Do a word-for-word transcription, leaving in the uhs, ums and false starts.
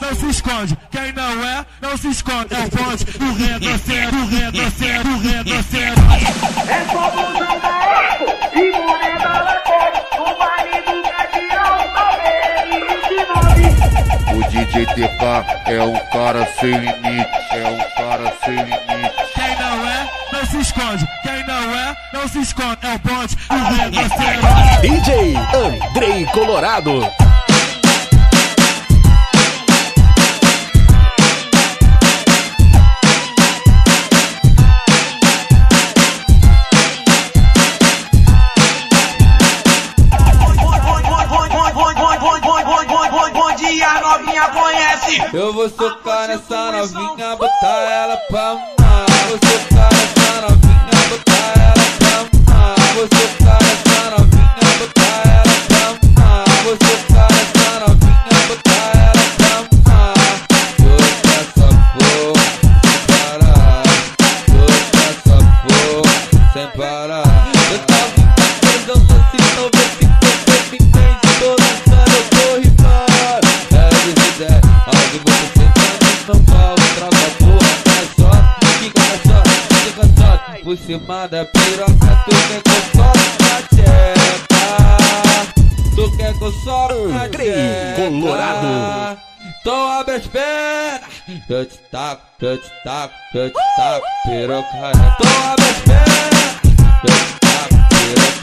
não se esconde. Quem não é, não se esconde. É o bonde, o retrocede, o retrocede, o retrocede. É só blusão da Eco e boné da Lacoste. O baile do Cadeão, O D J T K é um cara sem limite, é um cara sem limite. Quem não é, não se esconde. Quem não é, não se esconde. É o bonde, o retrocede. D J Andrei Colorado. Eu vou socar nessa novinha, botar ela pra mamar. Vou socar nessa novinha, botar ela pra mamar. Vou socar nessa novinha, botar ela pra mamar. Vou socar nessa novinha, botar ela pra mamar. Soca essa porra sem parar. Soca essa porra sem parar. Eu tava em casa, eu não sei, talvez se você me entende. Tô lançando, eu tô rimando. É de ideia. Algo você sentando em São Paulo, trava a porra, vai só, fica só, fica só. Por cima da piroca, tu quer que eu solte na tcheca. Tu quer que eu solte na tcheca. Colorado. Então abre as pernas, eu te taco, eu te taco, eu te taco, piroca. Então abre as pernas, eu te taco, piroca.